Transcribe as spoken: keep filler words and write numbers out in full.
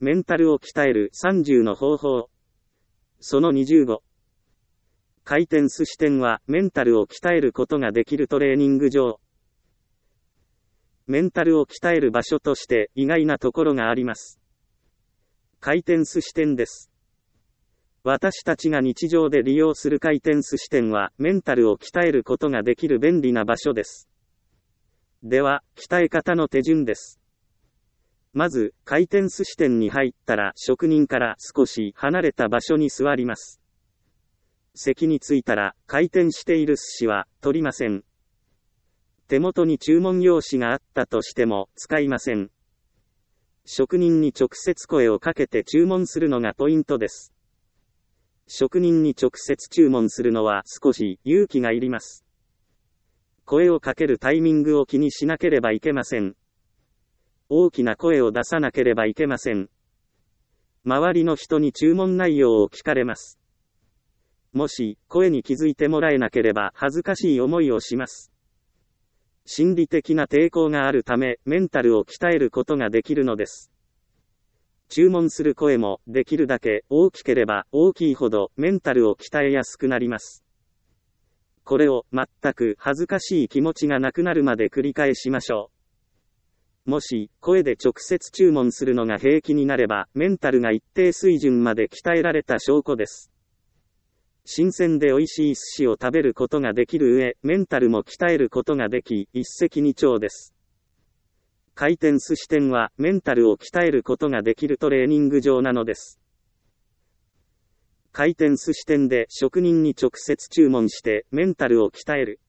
メンタルを鍛えるさんじゅうの方法。そのにじゅうご。回転寿司店はメンタルを鍛えることができるトレーニング場。メンタルを鍛える場所として意外なところがあります。回転寿司店です。私たちが日常で利用する回転寿司店はメンタルを鍛えることができる便利な場所です。では、鍛え方の手順です。まず、回転寿司店に入ったら職人から少し離れた場所に座ります。席に着いたら回転している寿司は取りません。手元に注文用紙があったとしても使いません。職人に直接声をかけて注文するのがポイントです。職人に直接注文するのは少し勇気がいります。声をかけるタイミングを気にしなければいけません。大きな声を出さなければいけません。周りの人に注文内容を聞かれます。もし、声に気づいてもらえなければ恥ずかしい思いをします。心理的な抵抗があるため、メンタルを鍛えることができるのです。注文する声も、できるだけ大きければ大きいほど、メンタルを鍛えやすくなります。これを、全く恥ずかしい気持ちがなくなるまで繰り返しましょう。もし、声で直接注文するのが平気になれば、メンタルが一定水準まで鍛えられた証拠です。新鮮で美味しい寿司を食べることができる上、メンタルも鍛えることができ、一石二鳥です。回転寿司店は、メンタルを鍛えることができるトレーニング場なのです。回転寿司店で職人に直接注文して、メンタルを鍛える。